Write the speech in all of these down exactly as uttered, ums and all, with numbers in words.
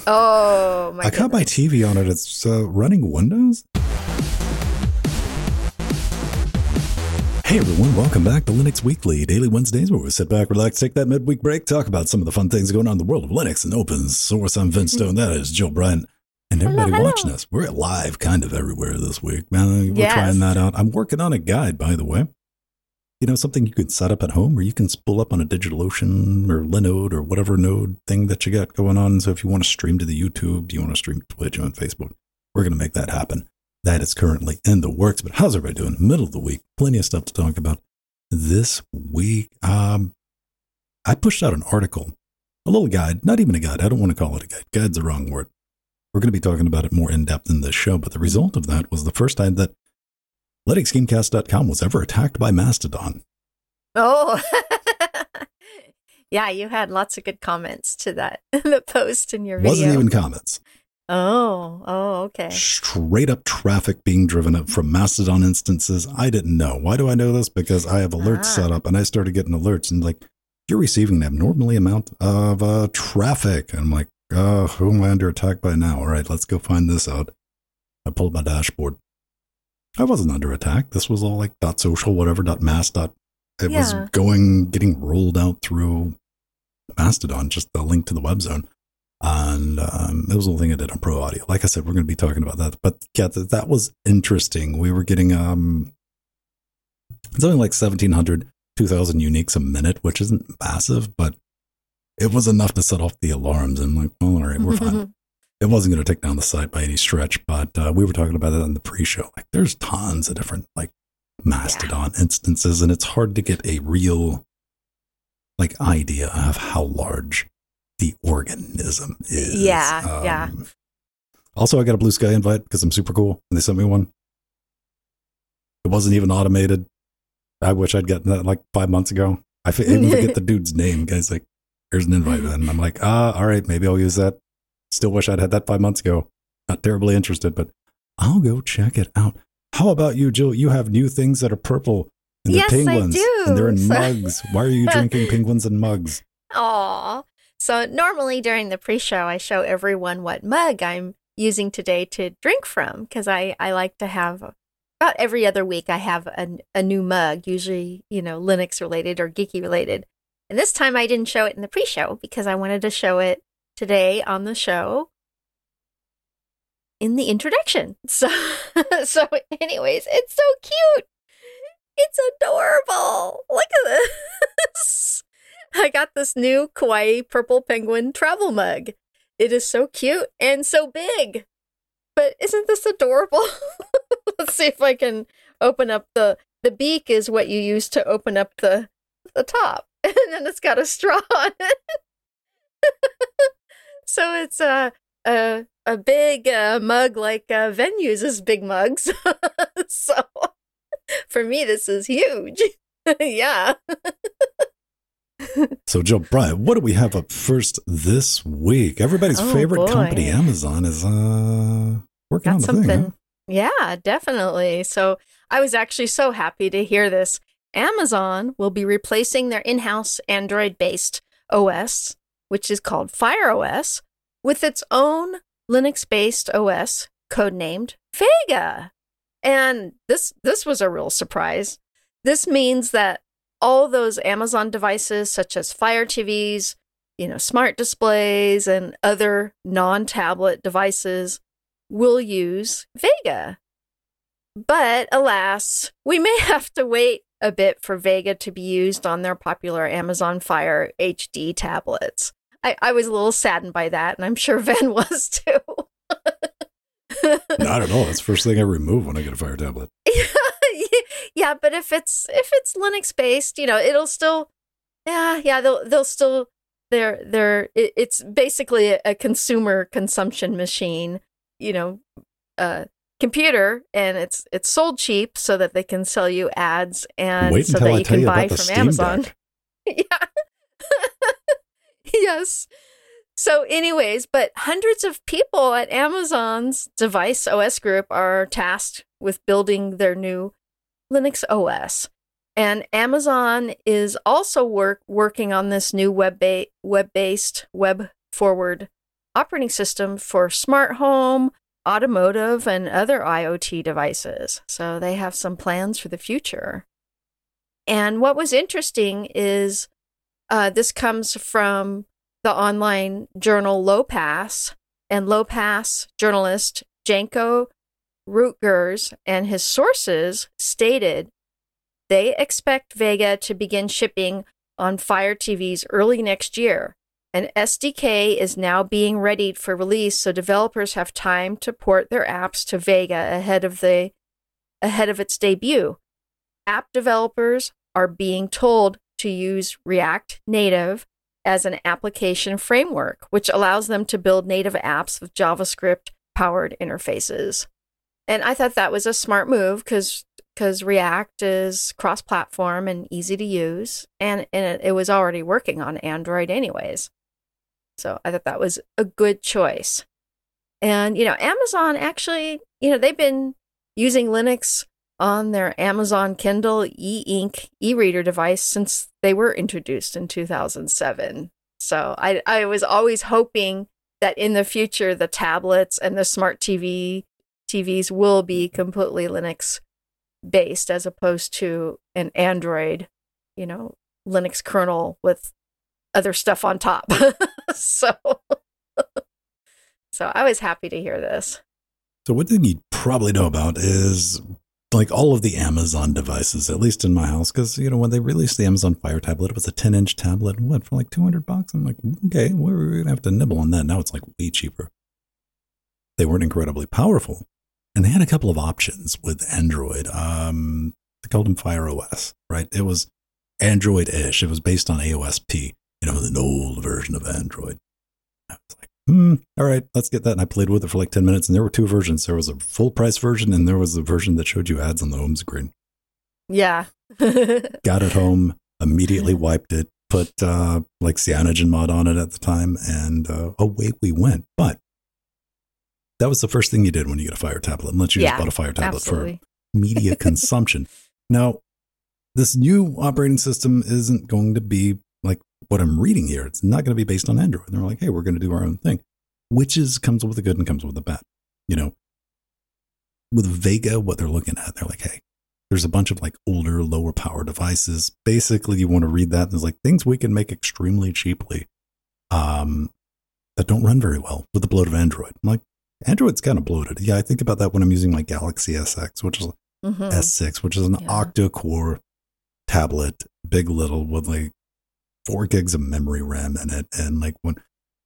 Oh, my I got my T V on it. It's uh, running Windows. Hey everyone, welcome back to Linux Weekly, daily Wednesdays where we sit back, relax, take that midweek break, talk about some of the fun things going on in the world of Linux and open source. I'm Vince Stone, that is Jill Bryant, and everybody hello, hello. watching us. We're live kind of everywhere this week. Man, we're Yes. trying that out. I'm working on a guide, by the way. You know, something you can set up at home or you can spool up on a DigitalOcean or Linode or whatever node thing that you got going on. So if you want to stream to the YouTube, you want to stream to Twitch and Facebook, we're going to make that happen. That is currently in the works. But how's everybody doing? Middle of the week. Plenty of stuff to talk about this week. Um, I pushed out an article, a little guide, not even a guide. I don't want to call it a guide. Guide's the wrong word. We're going to be talking about it more in depth in this show. But the result of that was the first time that Linux Gamecast dot com was ever attacked by Mastodon. Oh, yeah, you had lots of good comments to that, the post in your video. Wasn't even comments. Oh, oh, okay. Straight up traffic being driven up from Mastodon instances. I didn't know. Why do I know this? Because I have alerts Ah. set up and I started getting alerts and like, you're receiving an abnormally amount of uh, traffic. And I'm like, oh, who am I under attack by now? All right, let's go find this out. I pulled my dashboard. I wasn't under attack. This was all like .social, whatever, .mass. It Yeah. was going, getting rolled out through Mastodon, just the link to the web zone. And um, it was the only thing I did on Pro Audio. Like I said, we're going to be talking about that. But yeah, that, that was interesting. We were getting um, something like seventeen hundred, two thousand uniques a minute, which isn't massive, but it was enough to set off the alarms. And I'm like, well, all right, we're fine. It wasn't going to take down the site by any stretch, but uh, we were talking about it on the pre-show. Like, there's tons of different like Mastodon yeah. instances, and it's hard to get a real like idea of how large the organism is. Yeah, um, yeah. Also, I got a Blue Sky invite because I'm super cool, and they sent me one. It wasn't even automated. I wish I'd gotten that like five months ago. I f- even forget the dude's name. Guy's like, here's an invite, and I'm like, ah, all right, maybe I'll use that. Still wish I'd had that five months ago. Not terribly interested, but I'll go check it out. How about you, Jill? You have new things that are purple, and they're Yes, penguins, I do. and they're in So- mugs. Why are you drinking penguins in mugs? Aw. So normally during the pre-show, I show everyone what mug I'm using today to drink from because I, I like to have about every other week I have a, a new mug, usually, you know, Linux related or geeky related. And this time I didn't show it in the pre-show because I wanted to show it today on the show in the introduction. So, so anyways, it's so cute. It's adorable. Look at this. I got this new kawaii purple penguin travel mug. It is so cute and so big. But isn't this adorable? Let's see if I can open up the the beak is what you use to open up the the top. And then it's got a straw on it. So it's a a, a big uh, mug like uh, Ven uses big mugs. So for me this is huge. Yeah. So, Jill Bryant, what do we have up first this week? Everybody's Oh, favorite boy. company, Amazon, is uh, working on Got the thing. something. Huh? Yeah, definitely. So I was actually so happy to hear this. Amazon will be replacing their in-house Android-based O S, which is called Fire O S, with its own Linux-based O S codenamed Vega. And this this was a real surprise. This means that all those Amazon devices, such as Fire T Vs, you know, smart displays, and other non-tablet devices, will use Vega. But alas, we may have to wait a bit for Vega to be used on their popular Amazon Fire H D tablets. I, I was a little saddened by that, and I'm sure Ven was too. Not at all. That's the first thing I remove when I get a Fire tablet. Yeah, but if it's if it's Linux based, you know, it'll still, yeah, yeah, they'll they'll still they're they're it, it's basically a, a consumer consumption machine, you know, uh, computer, and it's it's sold cheap so that they can sell you ads and Wait so until that I you tell can you buy about the from Steam Amazon. Deck. Yeah. Yes. So anyways, but hundreds of people at Amazon's device O S group are tasked with building their new Linux O S. And Amazon is also work working on this new web ba- web-based, web-forward operating system for smart home, automotive, and other IoT devices. So they have some plans for the future. And what was interesting is uh, this comes from the online journal Lowpass, and Lowpass journalist Janko Rutgers and his sources stated they expect Vega to begin shipping on Fire T Vs early next year. An S D K is now being readied for release, so developers have time to port their apps to Vega ahead of the ahead of its debut. App developers are being told to use React Native as an application framework, which allows them to build native apps with JavaScript-powered interfaces. And I thought that was a smart move because because React is cross-platform and easy to use, and, and it, it was already working on Android anyways. So I thought that was a good choice. And, you know, Amazon actually, you know, they've been using Linux on their Amazon Kindle e-ink e-reader device since they were introduced in two thousand seven. So I, I was always hoping that in the future, the tablets and the smart T V T Vs will be completely Linux based as opposed to an Android, you know, Linux kernel with other stuff on top. so, so I was happy to hear this. So one thing you probably know about is like all of the Amazon devices, at least in my house, because, you know, when they released the Amazon Fire tablet, it was a ten inch tablet, what, for like two hundred bucks? I'm like, okay, we're going to have to nibble on that. Now it's like way cheaper. They weren't incredibly powerful. And they had a couple of options with Android. Um, they called them Fire O S, right? It was Android-ish. It was based on A O S P, you know, an old version of Android. I was like, hmm, all right, let's get that. And I played with it for like ten minutes, and there were two versions. There was a full price version, and there was a version that showed you ads on the home screen. Yeah. Got it home, immediately wiped it, put uh, like CyanogenMod on it at the time, and uh, away we went. But that was the first thing you did when you get a Fire tablet, unless you yeah, just bought a Fire tablet absolutely. For media consumption. Now, this new operating system isn't going to be like what I'm reading here. It's not going to be based on Android. They're like, hey, we're going to do our own thing, which is comes with the good and comes with the bad. You know, with Vega, what they're looking at, they're like, hey, there's a bunch of like older, lower power devices. Basically, you want to read that, and there's like things we can make extremely cheaply um, that don't run very well with the bloat of Android. I'm like, Android's kind of bloated. Yeah, I think about that when I'm using my Galaxy S X, which is mm-hmm. S six, which is an yeah. octa-core tablet, big little, with like four gigs of memory RAM in it, and like when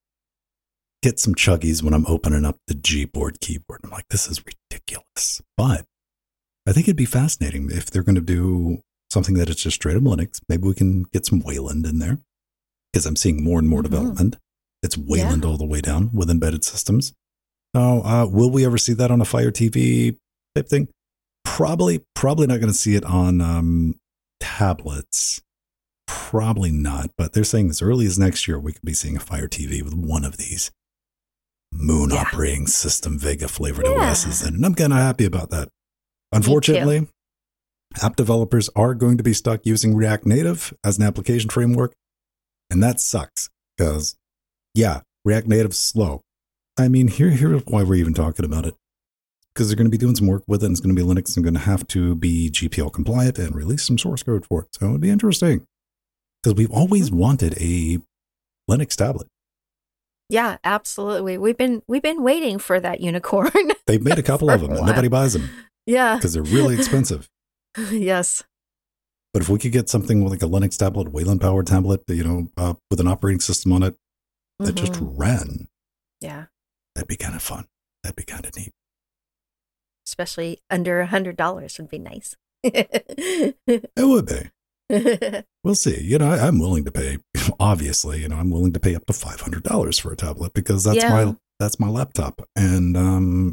get some chuggies when I'm opening up the Gboard keyboard. I'm like, this is ridiculous. But I think it'd be fascinating if they're going to do something that is just straight up Linux. Maybe we can get some Wayland in there, because I'm seeing more and more mm-hmm. development. It's Wayland yeah. all the way down with embedded systems. Now, uh, will we ever see that on a Fire T V type thing? Probably, probably not going to see it on um, tablets. Probably not. But they're saying as early as next year, we could be seeing a Fire T V with one of these Moon yeah. operating system Vega flavored yeah. O Ss in. And I'm kind of happy about that. Unfortunately, app developers are going to be stuck using React Native as an application framework. And that sucks because, yeah, React Native's slow. I mean, here, here's why we're even talking about it. Because they're going to be doing some work with it, and it's going to be Linux, and going to have to be G P L compliant and release some source code for it. So it'd be interesting. Because we've always wanted a Linux tablet. Yeah, absolutely. We've been we've been waiting for that unicorn. They've made a couple of them, and nobody buys them. Yeah. Because they're really expensive. Yes. But if we could get something like a Linux tablet, Wayland powered tablet, you know, uh, with an operating system on it that mm-hmm. just ran. Yeah. That'd be kind of fun. That'd be kind of neat. Especially under a hundred dollars would be nice. It would be. We'll see. You know, I, I'm willing to pay. Obviously, you know, I'm willing to pay up to five hundred dollars for a tablet because that's yeah. my that's my laptop. And um,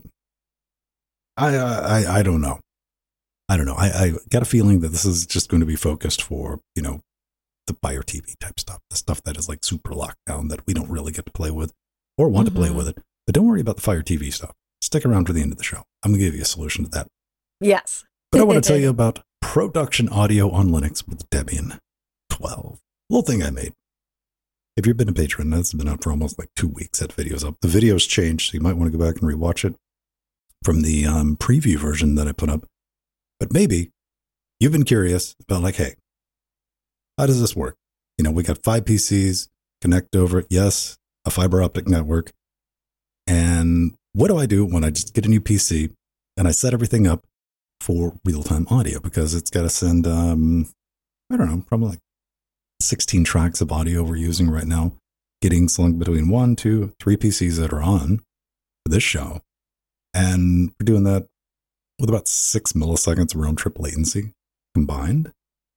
I, I I don't know. I don't know. I, I got a feeling that this is just going to be focused for, you know, the Fire T V type stuff, the stuff that is like super locked down that we don't really get to play with or want mm-hmm. to play with it. But don't worry about the Fire T V stuff. Stick around to the end of the show. I'm going to give you a solution to that. Yes. But I want to tell you about production audio on Linux with Debian twelve. Little thing I made. if you've been a patron, that's been up for almost like two weeks. That video's up. The video's changed, so you might want to go back and rewatch it from the um, preview version that I put up. But maybe you've been curious about like, hey, how does this work? You know, we got five P Cs, connect over it. Yes, a fiber optic network. And what do I do when I just get a new P C and I set everything up for real-time audio? Because it's got to send, um, I don't know, probably like sixteen tracks of audio we're using right now, getting slung between one, two, three P Cs that are on for this show. And we're doing that with about six milliseconds of round trip latency combined.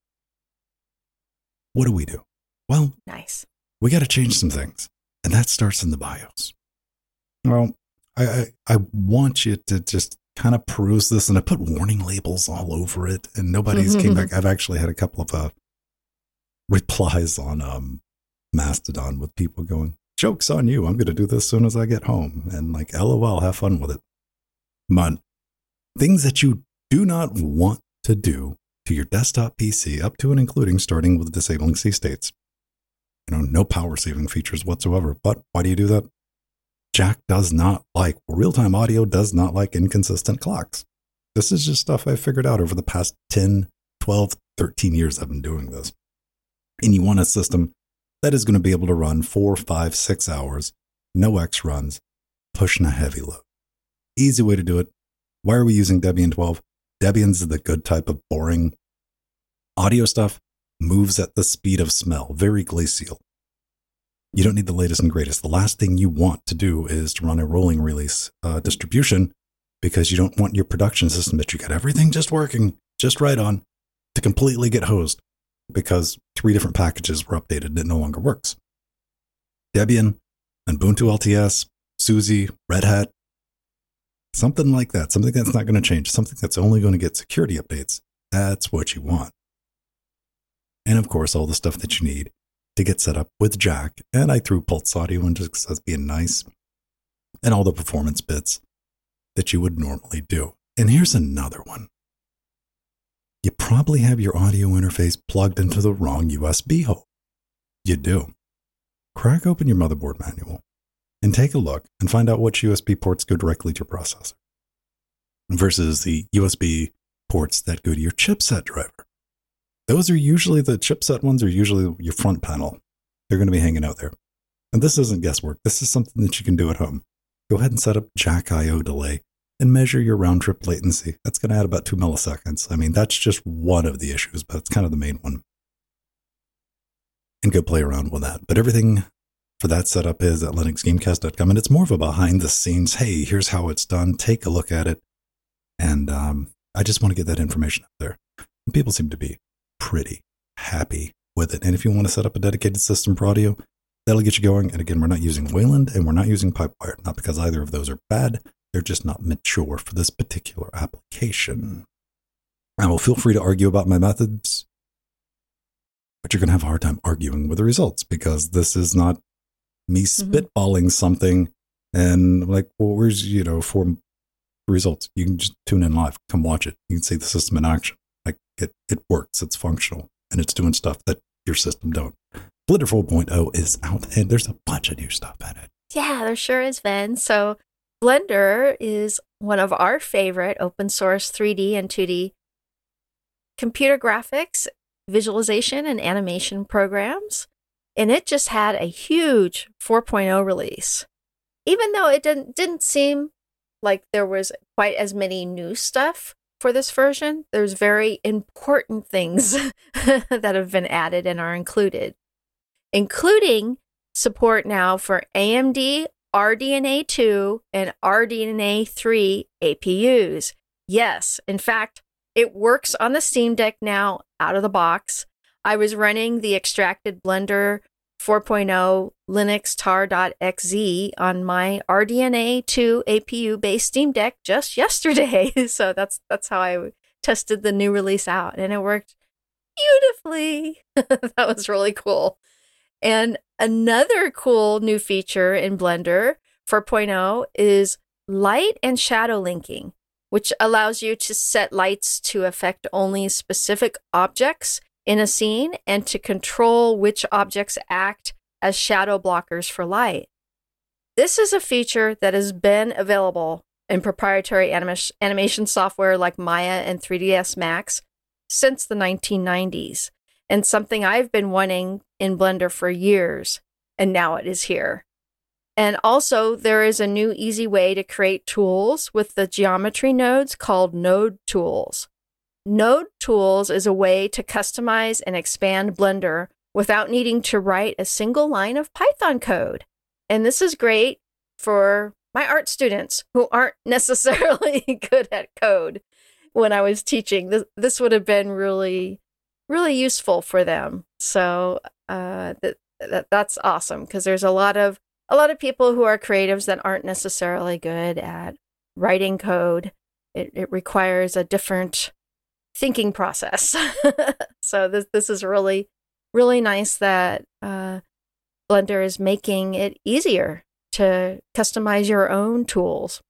What do we do? Well, nice. We got to change some things. And that starts in the BIOS. Well, I, I, I want you to just kind of peruse this, and I put warning labels all over it, and nobody's came back. I've actually had a couple of uh, replies on um, Mastodon with people going, joke's on you. I'm going to do this as soon as I get home. And like, LOL, have fun with it. But things that you do not want to do to your desktop P C, up to and including starting with disabling C states. You know, no power saving features whatsoever. But why do you do that? Jack does not like, real-time audio does not like inconsistent clocks. This is just stuff I figured out over the past ten, twelve, thirteen years I've been doing this. And you want a system that is going to be able to run four, five, six hours, no X runs, pushing a heavy load. Easy way to do it. Why are we using Debian twelve? Debian's the good type of boring audio stuff, moves at the speed of smell, very glacial. You don't need the latest and greatest. The last thing you want to do is to run a rolling release uh, distribution, because you don't want your production system that you got everything just working just right on to completely get hosed because three different packages were updated and it no longer works. Debian, Ubuntu L T S, SUSE, Red Hat, something like that, something that's not going to change, something that's only going to get security updates. That's what you want. And of course, all the stuff that you need to get set up with Jack. And I threw Pulse Audio in just as being nice, and all the performance bits that you would normally do. And here's another one. You probably have your audio interface plugged into the wrong U S B hole. You do. Crack open your motherboard manual and take a look and find out which U S B ports go directly to your processor versus the U S B ports that go to your chipset driver. Those are usually, the chipset ones are usually your front panel. They're going to be hanging out there. And this isn't guesswork. This is something that you can do at home. Go ahead and set up Jack I O delay and measure your round trip latency. That's going to add about two milliseconds. I mean, that's just one of the issues, but it's kind of the main one. And go play around with that. But everything for that setup is at linux gamecast dot com. And it's more of a behind the scenes, hey, here's how it's done. Take a look at it. And um, I just want to get that information up there. And people seem to be pretty happy with it. And if you want to set up a dedicated system for audio, that'll get you going. And again, we're not using Wayland and we're not using Pipewire, not because either of those are bad. They're just not mature for this particular application. And well, feel free to argue about my methods, but you're going to have a hard time arguing with the results, because this is not me spitballing mm-hmm. something and like, well, where's, you know, for results? You can just tune in live, come watch it. You can see the system in action. Like it, it works, it's functional, and it's doing stuff that your system don't. Blender four point oh is out, and there's a bunch of new stuff in it. Yeah, there sure is, Ben. So Blender is one of our favorite open source three D and two D computer graphics, visualization, and animation programs. And it just had a huge four point oh release. Even though it didn't, didn't seem like there was quite as many new stuff for this version, there's very important things that have been added and are included, including support now for A M D R D N A two and R D N A three A P Us. Yes, in fact, it works on the Steam Deck now out of the box. I was running the extracted Blender four point oh Linux tar.xz on my R D N A two A P U-based Steam Deck just yesterday. So that's that's how I tested the new release out, and it worked beautifully. That was really cool. And another cool new feature in Blender four point oh is light and shadow linking, which allows you to set lights to affect only specific objects in a scene and to control which objects act as shadow blockers for light. This is a feature that has been available in proprietary anima- animation software like Maya and three D S Max since the nineteen nineties, and something I've been wanting in Blender for years, and now it is here. And also, there is a new easy way to create tools with the geometry nodes called Node Tools. Node Tools is a way to customize and expand Blender without needing to write a single line of Python code. And this is great for my art students who aren't necessarily good at code. When I was teaching, this, this would have been really, really useful for them. So uh, that, that that's awesome, because there's a lot of a lot of people who are creatives that aren't necessarily good at writing code. It, it requires a different thinking process. So this this is really, really nice that uh, Blender is making it easier to customize your own tools.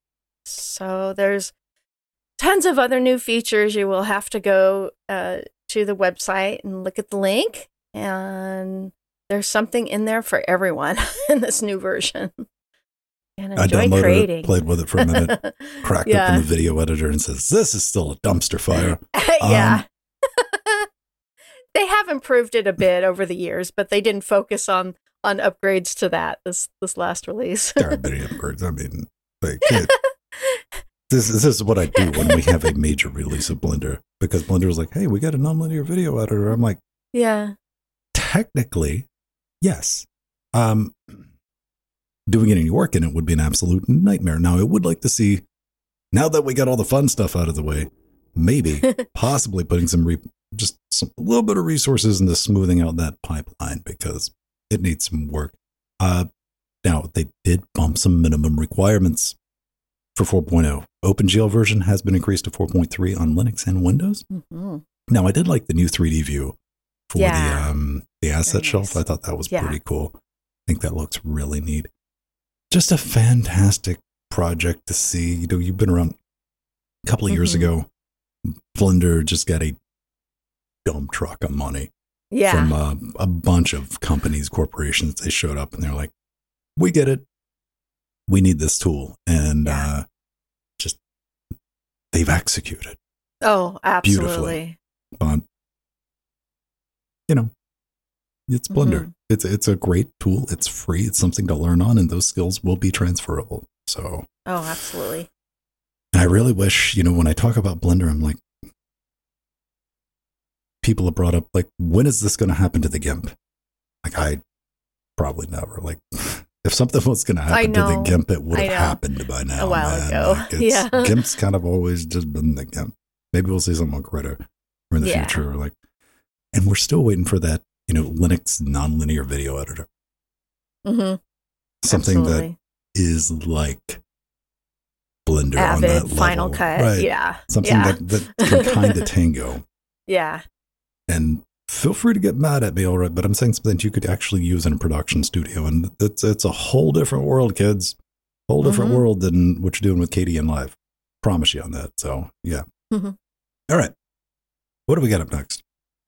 So there's tons of other new features. You will have to go uh, to the website and look at the link, and there's something in there for everyone in this new version. And enjoy I downloaded creating. it, played with it for a minute, cracked Yeah. open the video editor and says, this is still a dumpster fire. Yeah. Um, They have improved it a bit over the years, but they didn't focus on on upgrades to that this this last release. There are many upgrades. I mean, like, it, this, this is what I do when we have a major release of Blender, because Blender is like, hey, we got a nonlinear video editor. I'm like, Yeah. technically, yes. Um, doing any work in it would be an absolute nightmare. Now, I would like to see, now that we got all the fun stuff out of the way, maybe possibly putting some, re- just some, a little bit of resources into smoothing out that pipeline, because it needs some work. Uh, now, they did bump some minimum requirements for four point oh. OpenGL version has been increased to four point three on Linux and Windows. Mm-hmm. Now, I did like the new three D view for Yeah. the um, the asset Very shelf. nice. I thought that was Yeah. pretty cool. I think that looks really neat. Just a fantastic project to see. You know, you've been around a couple of years Mhm. ago. Blender just got a dump truck of money Yeah. from uh, a bunch of companies, corporations. They showed up and they're like, we get it. We need this tool. And Yeah. uh, just, they've executed. Oh, absolutely. Beautifully. But, you know, it's Blender. Mhm. It's it's a great tool. It's free. It's something to learn on, and those skills will be transferable. So, Oh, absolutely. and I really wish, you know, when I talk about Blender, I'm like, people have brought up, like, when is this going to happen to the GIMP? Like, I probably never. Like, if something was going to happen to the know. GIMP, it would I have know. happened by now. A while man. ago. Like, it's, Yeah. GIMP's kind of always just been the GIMP. Maybe we'll see something on Critter or in the Yeah. future. Like, and we're still waiting for that, you know, Linux nonlinear video editor. Mm-hmm. Something Absolutely. that is like Blender on Avid, that level. Final Cut. Right. Yeah. Something yeah. that, that can kind of tango. Yeah. And feel free to get mad at me, all right, but I'm saying something that you could actually use in a production studio. And it's it's a whole different world, kids. Whole different Mhm. world than what you're doing with K D N Live. Promise you on that. So, yeah. Mhm. All right. What do we got up next?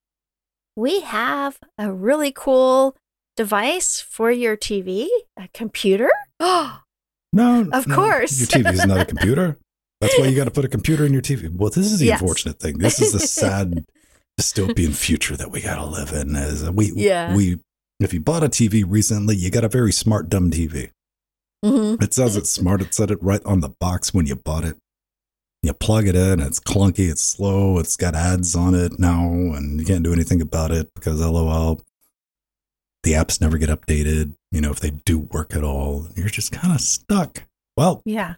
We have a really cool device for your T V, a computer. Oh, No. Of no, course. Your T V is not a computer. That's why you got to put a computer in your T V. Well, this is the Yes. unfortunate thing. This is the sad dystopian future that we got to live in. Is we, Yeah. we, if you bought a T V recently, you got a very smart, dumb T V. Mm-hmm. It says it's smart. It said it right on the box when you bought it. You plug it in, it's clunky, it's slow, it's got ads on it now, and you can't do anything about it because LOL, the apps never get updated, you know, if they do work at all. You're just kind of stuck. Well, Yeah.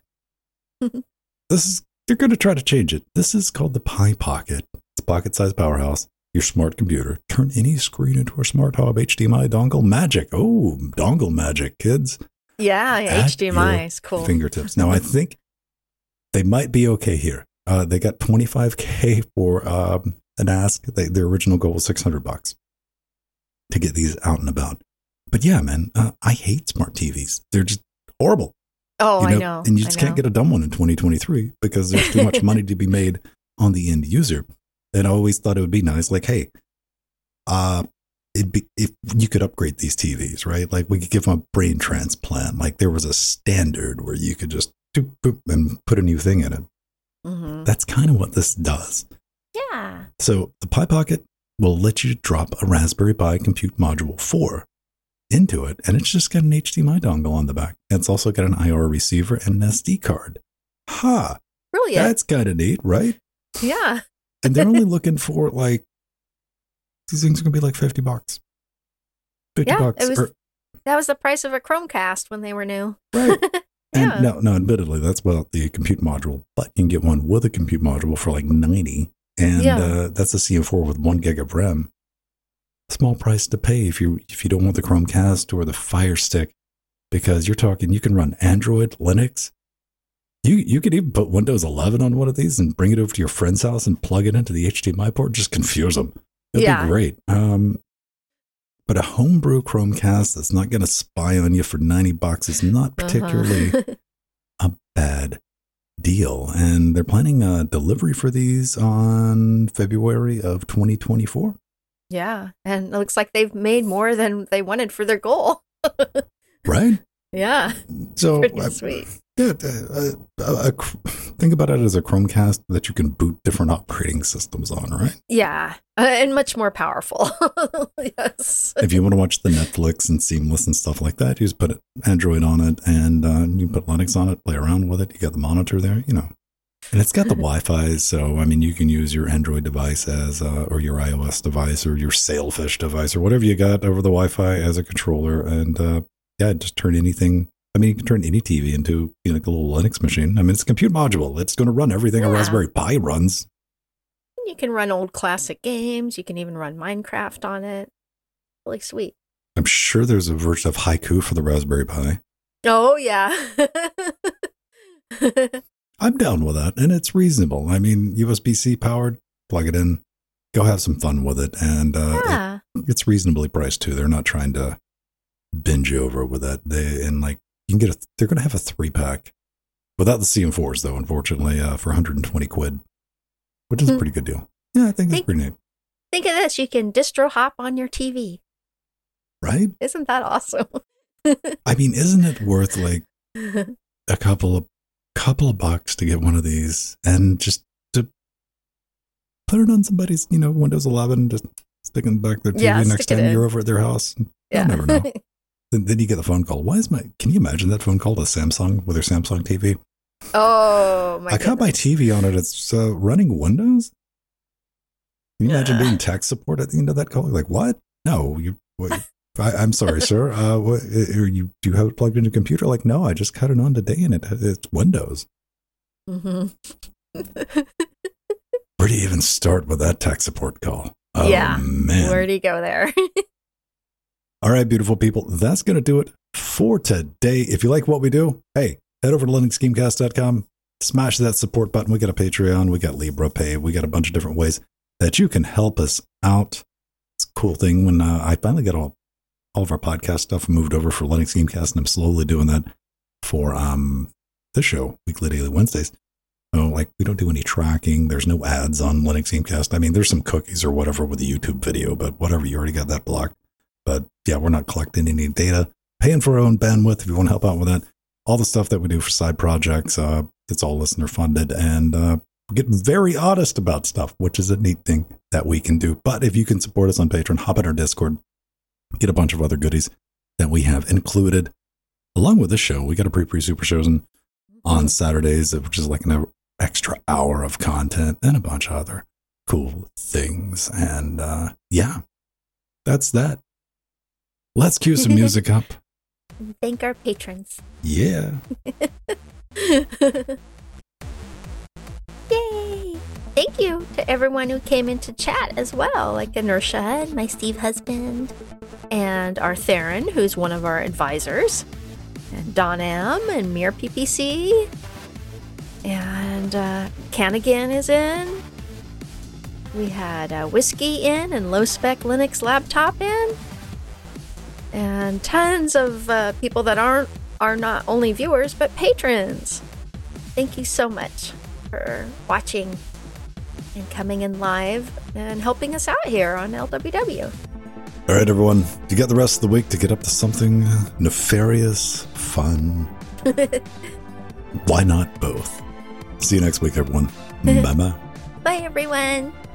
this is, they're going to try to change it. This is called the Pi Pocket. It's a pocket-sized powerhouse. Your smart computer. Turn any screen into a smart hub. H D M I dongle magic. Oh, dongle magic, kids. Yeah. At H D M I your is cool. Fingertips. Now, I think they might be okay here. Uh, they got twenty-five K for um, an ask. They, their original goal was six hundred bucks to get these out and about. But yeah, man, uh, I hate smart T Vs. They're just horrible. Oh, you I know. And you just I can't know. get a dumb one in twenty twenty-three because there's too much money to be made on the end user. And I always thought it would be nice. Like, hey, uh, it'd be, if you could upgrade these T Vs, right? Like we could give them a brain transplant. Like there was a standard where you could just doop, boop, and put a new thing in it. Mm-hmm. That's kind of what this does. Yeah. So the Pi Pocket will let you drop a Raspberry Pi Compute Module four into it, and it's just got an H D M I dongle on the back. It's also got an I R receiver and an S D card. Ha! Brilliant. That's kind of neat, right? Yeah. And they're only looking for like, these things are going to be like fifty bucks. fifty yeah, bucks. it was, or, that was the price of a Chromecast when they were new. right. And yeah. no, no, admittedly, that's about the compute module, but you can get one with a compute module for like ninety. And yeah. uh, that's a C M four with one gig of RAM. Small price to pay if you if you don't want the Chromecast or the Fire Stick, because you're talking, you can run Android, Linux. You you could even put Windows eleven on one of these and bring it over to your friend's house and plug it into the H D M I port. Just confuse them. It'd yeah. be great. Um, but a homebrew Chromecast that's not going to spy on you for ninety bucks is not particularly uh-huh. a bad deal. And they're planning a delivery for these on February of twenty twenty-four. Yeah. And it looks like they've made more than they wanted for their goal. Right? Yeah. So pretty uh, sweet. Yeah, uh, uh, uh, think about it as a Chromecast that you can boot different operating systems on, right? Yeah, uh, and much more powerful. Yes. If you want to watch the Netflix and Seamless and stuff like that, you just put Android on it, and uh, you put Linux on it, play around with it. You got the monitor there, you know. And it's got the Wi-Fi, so, I mean, you can use your Android device as, uh, or your iOS device, or your Sailfish device, or whatever you got over the Wi-Fi as a controller, and, uh, yeah, just turn anything. I mean, you can turn any T V into, you know, like a little Linux machine. I mean, it's a compute module. It's going to run everything yeah. a Raspberry Pi runs. You can run old classic games. You can even run Minecraft on it. Really sweet. I'm sure there's a version of Haiku for the Raspberry Pi. Oh, yeah. I'm down with that, and it's reasonable. I mean, U S B C powered, plug it in, go have some fun with it, and uh, yeah. it, it's reasonably priced, too. They're not trying to binge over with that. They, and, like, you can get a, they're going to have a three-pack without the C M fours, though, unfortunately, uh, for one hundred twenty quid, which is a pretty good deal. Yeah, I think that's think, pretty neat. Think of this. You can distro hop on your T V. Right? Isn't that awesome? I mean, isn't it worth, like, a couple of couple of bucks to get one of these and just to put it on somebody's, you know, Windows eleven, just stick in the back of their T V yeah, next time you're over at their house? Yeah. You'll never know. then, then you get the phone call. Why is my, can you imagine that phone call to Samsung with their Samsung T V? Oh, my I goodness. got my T V on it. It's uh, running Windows. Can you imagine being tech support at the end of that call? Like, what? No, you, what, I, I'm sorry, sir. Uh, what, are you, do you have it plugged into a computer? Like, no, I just cut it on today and it, it's Windows. Mm-hmm. Where do you even start with that tech support call? Oh, yeah. man. Where do you go there? All right, beautiful people. That's going to do it for today. If you like what we do, hey, head over to Linux Gamecast dot com, smash that support button. We got a Patreon, we got LibraPay, we got a bunch of different ways that you can help us out. It's a cool thing when uh, I finally got all, all of our podcast stuff moved over for Linux Gamecast, and I'm slowly doing that for um this show, Weekly Daily Wednesdays. So, like, we don't do any tracking. There's no ads on Linux Gamecast. I mean, there's some cookies or whatever with the YouTube video, but whatever, you already got that blocked. But yeah, we're not collecting any data, paying for our own bandwidth if you want to help out with that. All the stuff that we do for side projects, uh, it's all listener funded, and uh, we get very honest about stuff, which is a neat thing that we can do. But if you can support us on Patreon, hop in our Discord, get a bunch of other goodies that we have included. Along with this show, we got a pre-pre super shows on, on Saturdays, which is like an extra hour of content and a bunch of other cool things. And uh, yeah, that's that. Let's cue some music up. Thank our patrons. Yeah. Yay! Thank you to everyone who came into chat as well, like Inertia and my Steve husband, and our Theron, who's one of our advisors, and Don M, and Mir P P C, and uh, Canigan is in. We had uh, Whiskey in, and Low Spec Linux Laptop in. And tons of uh, people that aren't are not only viewers but patrons. Thank you so much for watching and coming in live and helping us out here on L W W. All right, everyone. You got the rest of the week to get up to something nefarious, fun. Why not both? See you next week, everyone. Bye-bye. Bye, everyone.